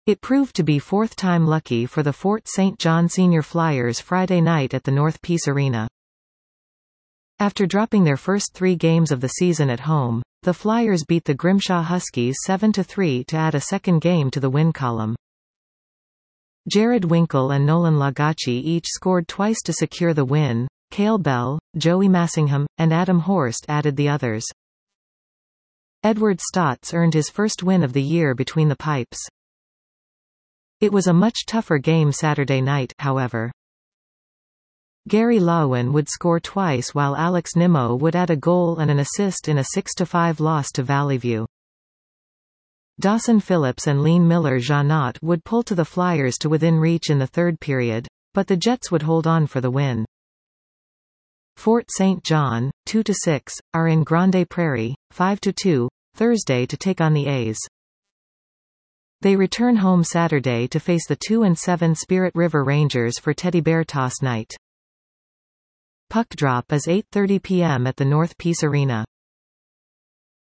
It proved to be fourth time lucky for the Fort St. John Senior Flyers Friday night at the North Peace Arena. After dropping their first 3 games of the season at home, the Flyers beat the Grimshaw Huskies 7-3 to add a second game to the win column. Jared Winkle and Nolan Lagace each scored twice to secure the win. Cale Bell, Joey Massingham, and Adam Horst added the others. Edward Stotts earned his first win of the year between the pipes. It was a much tougher game Saturday night, however. Gary Lawin would score twice while Alex Nimmo would add a goal and an assist in a 6-5 loss to Valley View. Dawson Phillips and Lean Miller-Jeannot would pull to the Flyers to within reach in the third period, but the Jets would hold on for the win. Fort St. John, 2-6, are in Grande Prairie, 5-2, Thursday to take on the A's. They return home Saturday to face the 2-7 Spirit River Rangers for Teddy Bear Toss night. Puck drop is 8:30 p.m. at the North Peace Arena.